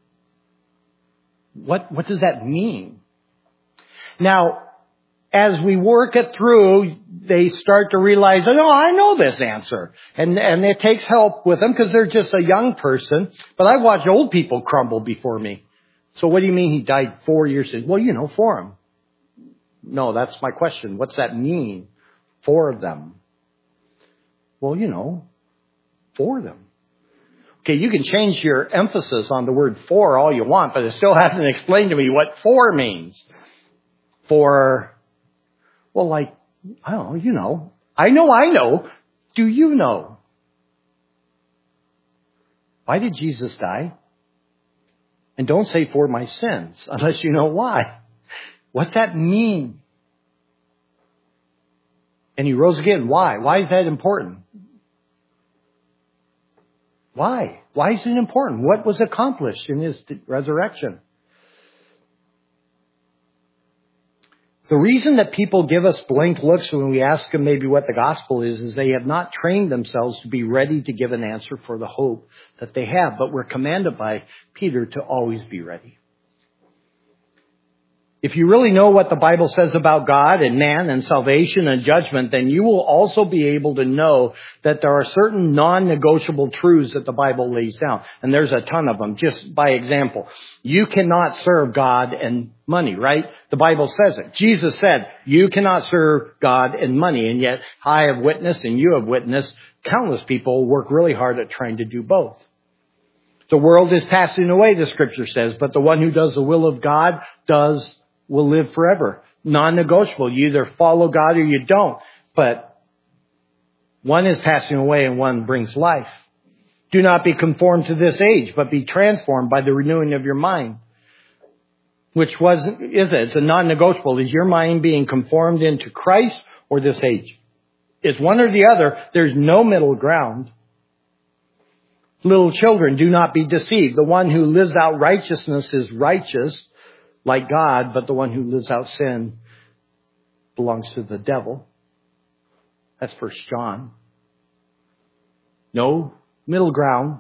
What, what does that mean? Now, as we work it through, they start to realize, oh, I know this answer. And, and it takes help with them because they're just a young person. But I watch old people crumble before me. So what do you mean he died for your sins? Well, you know, for them. No, that's my question. What's that mean? For them. Well, you know, for them. Okay, you can change your emphasis on the word for all you want, but it still hasn't explained to me what for means. For... Well, like, I don't know, you know. I know I know. Do you know? Why did Jesus die? And don't say for my sins, unless you know why. What's that mean? And he rose again. Why? Why is that important? Why? Why is it important? What was accomplished in his resurrection? The reason that people give us blank looks when we ask them maybe what the gospel is, is they have not trained themselves to be ready to give an answer for the hope that they have. But we're commanded by Peter to always be ready. If you really know what the Bible says about God and man and salvation and judgment, then you will also be able to know that there are certain non-negotiable truths that the Bible lays down. And there's a ton of them. Just by example, you cannot serve God and money, right? The Bible says it. Jesus said, you cannot serve God and money. And yet I have witnessed and you have witnessed countless people work really hard at trying to do both. The world is passing away, the scripture says, but the one who does the will of God does will live forever. Non-negotiable. You either follow God or you don't. But one is passing away and one brings life. Do not be conformed to this age, but be transformed by the renewing of your mind. Which was, is it? It's a non-negotiable. Is your mind being conformed into Christ or this age? It's one or the other. There's no middle ground. Little children, do not be deceived. The one who lives out righteousness is righteous, like God, but the one who lives out sin belongs to the devil. That's First John. No middle ground.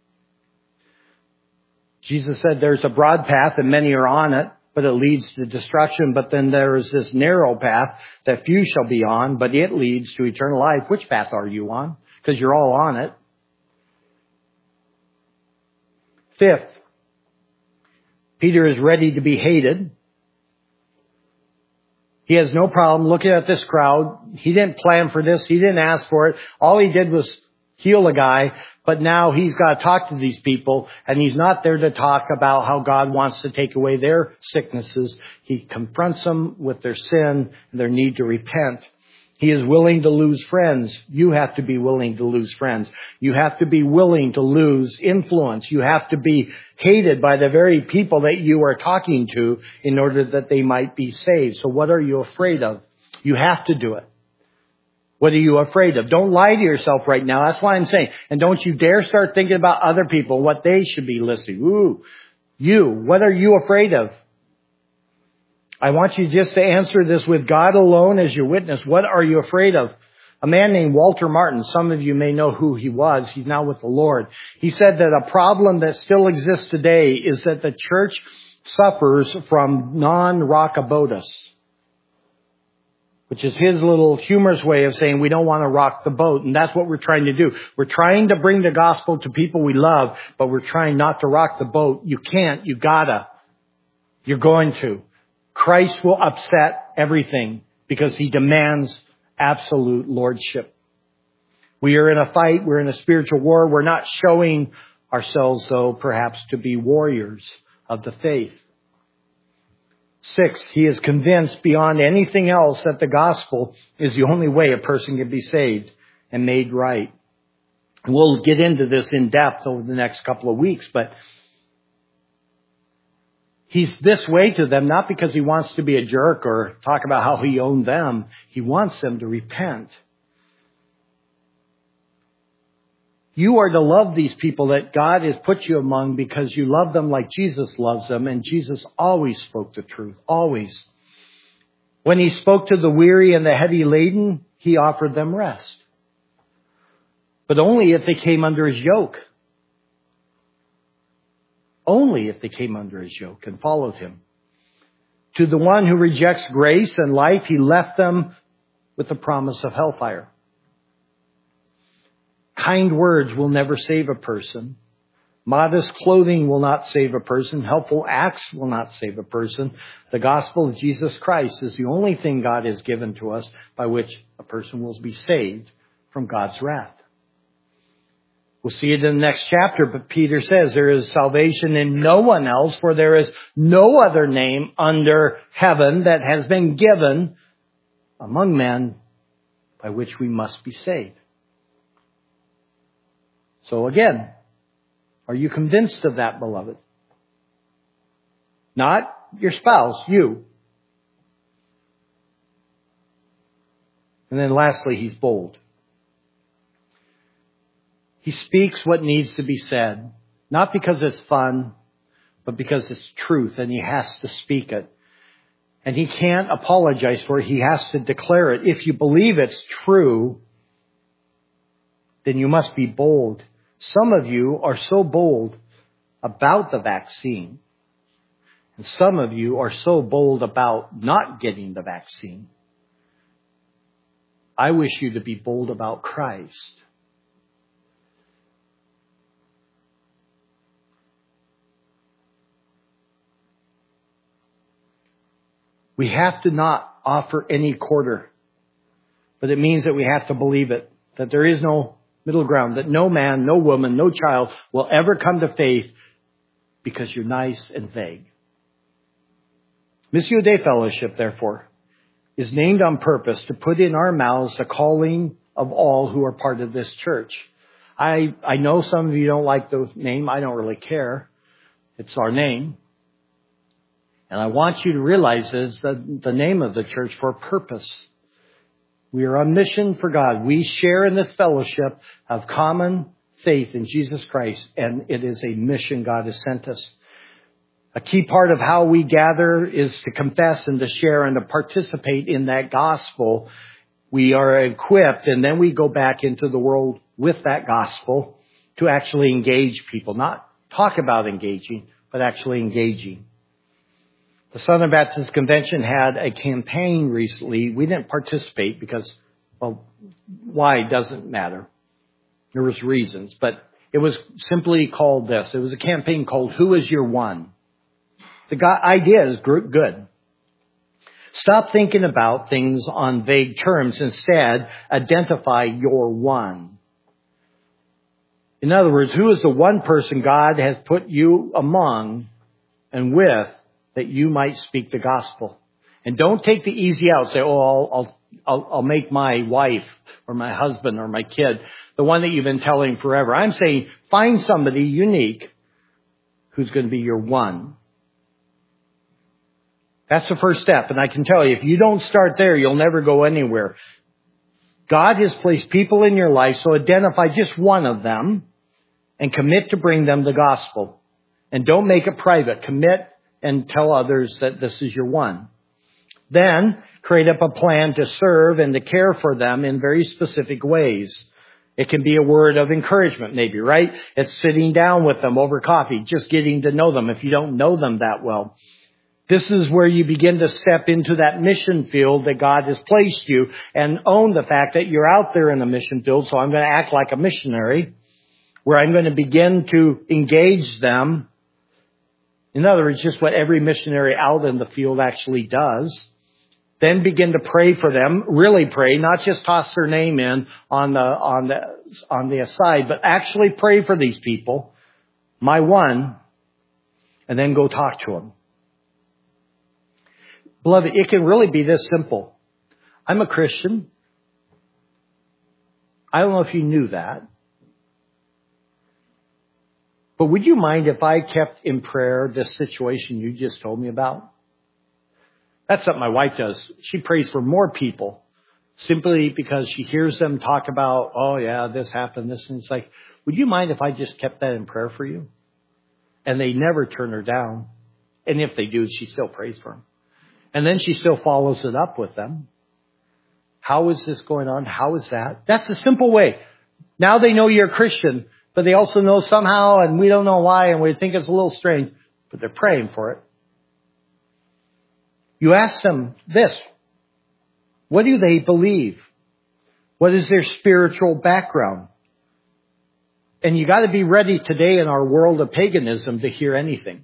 Jesus said there's a broad path and many are on it, but it leads to destruction. But then there is this narrow path that few shall be on, but it leads to eternal life. Which path are you on? Because you're all on it. Fifth, Peter is ready to be hated. He has no problem looking at this crowd. He didn't plan for this. He didn't ask for it. All he did was heal a guy. But now he's got to talk to these people. And he's not there to talk about how God wants to take away their sicknesses. He confronts them with their sin and their need to repent. He is willing to lose friends. You have to be willing to lose friends. You have to be willing to lose influence. You have to be hated by the very people that you are talking to in order that they might be saved. So what are you afraid of? You have to do it. What are you afraid of? Don't lie to yourself right now. That's why I'm saying. And don't you dare start thinking about other people, what they should be listening. Ooh, you, what are you afraid of? I want you just to answer this with God alone as your witness. What are you afraid of? A man named Walter Martin, some of you may know who he was. He's now with the Lord. He said that a problem that still exists today is that the church suffers from non-rockabotus, which is his little humorous way of saying we don't want to rock the boat. And that's what we're trying to do. We're trying to bring the gospel to people we love, but we're trying not to rock the boat. You can't. You gotta. You're going to. Christ will upset everything because he demands absolute lordship. We are in a fight. We're in a spiritual war. We're not showing ourselves, though, perhaps to be warriors of the faith. Six, he is convinced beyond anything else that the gospel is the only way a person can be saved and made right. And we'll get into this in depth over the next couple of weeks, but he's this way to them not because he wants to be a jerk or talk about how he owned them. He wants them to repent. You are to love these people that God has put you among because you love them like Jesus loves them, and Jesus always spoke the truth, always. When he spoke to the weary and the heavy laden, he offered them rest. But only if they came under his yoke. Only if they came under his yoke and followed him. To the one who rejects grace and life, he left them with the promise of hellfire. Kind words will never save a person. Modest clothing will not save a person. Helpful acts will not save a person. The gospel of Jesus Christ is the only thing God has given to us by which a person will be saved from God's wrath. We'll see it in the next chapter, but Peter says there is salvation in no one else, for there is no other name under heaven that has been given among men by which we must be saved. So again, are you convinced of that, beloved? Not your spouse, you. And then lastly, he's bold. He speaks what needs to be said, not because it's fun, but because it's truth, and he has to speak it. And he can't apologize for it. He has to declare it. If you believe it's true, then you must be bold. Some of you are so bold about the vaccine, and some of you are so bold about not getting the vaccine. I wish you to be bold about Christ. We have to not offer any quarter, but it means that we have to believe it, that there is no middle ground, that no man, no woman, no child will ever come to faith because you're nice and vague. Missio Dei Fellowship, therefore, is named on purpose to put in our mouths the calling of all who are part of this church. I, I know some of you don't like the name. I don't really care. It's our name. And I want you to realize is the, the name of the church for a purpose. We are on mission for God. We share in this fellowship of common faith in Jesus Christ, and it is a mission God has sent us. A key part of how we gather is to confess and to share and to participate in that gospel. We are equipped, and then we go back into the world with that gospel to actually engage people. Not talk about engaging, but actually engaging. The Southern Baptist Convention had a campaign recently. We didn't participate because, well, why doesn't matter. There was reasons, but it was simply called this. It was a campaign called Who is Your One? The idea is good. Stop thinking about things on vague terms. Instead, identify your one. In other words, who is the one person God has put you among and with that you might speak the gospel? And don't take the easy out. Say, oh, I'll, I'll, I'll, I'll make my wife or my husband or my kid the one that you've been telling forever. I'm saying find somebody unique who's going to be your one. That's the first step. And I can tell you, if you don't start there, you'll never go anywhere. God has placed people in your life, so identify just one of them and commit to bring them the gospel. And don't make it private. Commit and tell others that this is your one. Then create up a plan to serve and to care for them in very specific ways. It can be a word of encouragement maybe, right? It's sitting down with them over coffee, just getting to know them if you don't know them that well. This is where you begin to step into that mission field that God has placed you and own the fact that you're out there in the mission field. So I'm going to act like a missionary where I'm going to begin to engage them. In other words, just what every missionary out in the field actually does. Then begin to pray for them, really pray, not just toss their name in on the, on the, on the aside, but actually pray for these people my one, and then go talk to him. Beloved, it can really be this simple. I'm a Christian. I don't know if you knew that. But would you mind if I kept in prayer this situation you just told me about? That's what my wife does. She prays for more people simply because she hears them talk about, oh yeah, this happened, this. And it's like, would you mind if I just kept that in prayer for you? And they never turn her down. And if they do, she still prays for them. And then she still follows it up with them. How is this going on? How is that? That's a simple way. Now they know you're a Christian, but they also know somehow, and we don't know why, and we think it's a little strange, but they're praying for it. You ask them this. What do they believe? What is their spiritual background? And you got to be ready today in our world of paganism to hear anything.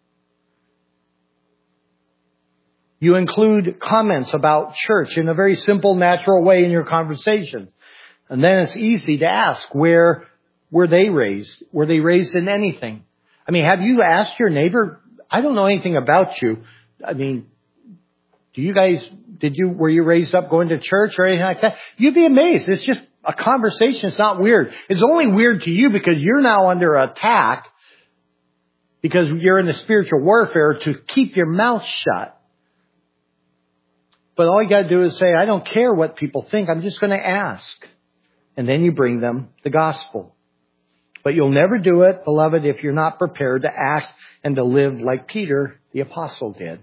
You include comments about church in a very simple, natural way in your conversation. And then it's easy to ask, where were they raised? Were they raised in anything? I mean, have you asked your neighbor? I don't know anything about you. I mean, do you guys, did you, were you raised up going to church or anything like that? You'd be amazed. It's just a conversation. It's not weird. It's only weird to you because you're now under attack because you're in the spiritual warfare to keep your mouth shut. But all you got to do is say, I don't care what people think. I'm just going to ask. And then you bring them the gospel. But you'll never do it, beloved, if you're not prepared to act and to live like Peter, the apostle, did.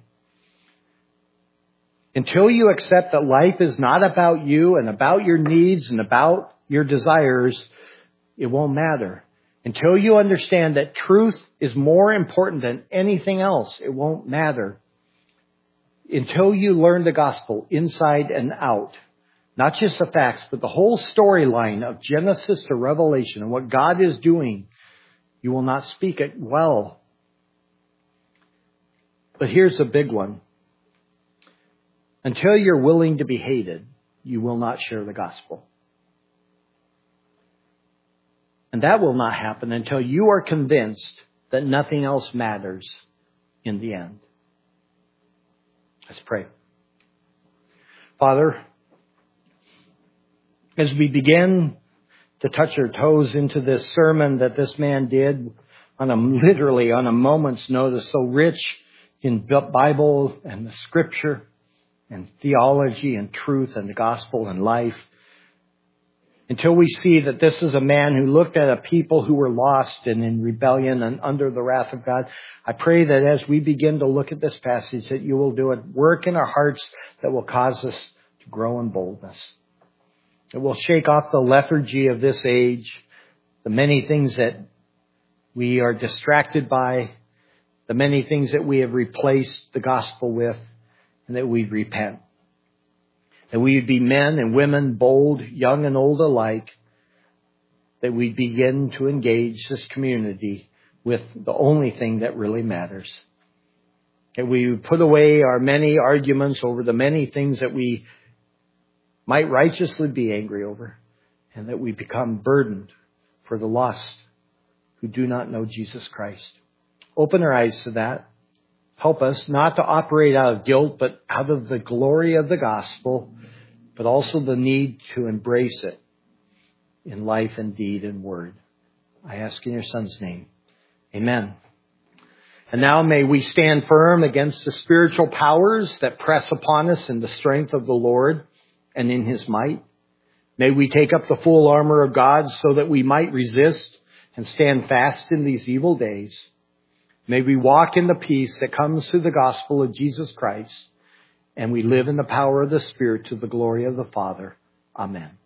Until you accept that life is not about you and about your needs and about your desires, it won't matter. Until you understand that truth is more important than anything else, it won't matter. Until you learn the gospel inside and out, not just the facts, but the whole storyline of Genesis to Revelation and what God is doing, you will not speak it well. But here's a big one. Until you're willing to be hated, you will not share the gospel. And that will not happen until you are convinced that nothing else matters in the end. Let's pray. Father, as we begin to touch our toes into this sermon that this man did on a literally on a moment's notice, so rich in Bible and the Scripture and theology and truth and the gospel and life, until we see that this is a man who looked at a people who were lost and in rebellion and under the wrath of God. I pray that as we begin to look at this passage, that you will do a work in our hearts that will cause us to grow in boldness. It will shake off the lethargy of this age, the many things that we are distracted by, the many things that we have replaced the gospel with, and that we repent. That we would be men and women, bold, young and old alike. That we begin to engage this community with the only thing that really matters. That we would put away our many arguments over the many things that we might righteously be angry over. And that we become burdened for the lost who do not know Jesus Christ. Open our eyes to that. Help us not to operate out of guilt, but out of the glory of the gospel, but also the need to embrace it in life and deed and word. I ask in your Son's name. Amen. And now may we stand firm against the spiritual powers that press upon us in the strength of the Lord and in his might. May we take up the full armor of God so that we might resist and stand fast in these evil days. May we walk in the peace that comes through the gospel of Jesus Christ, and we live in the power of the Spirit to the glory of the Father. Amen.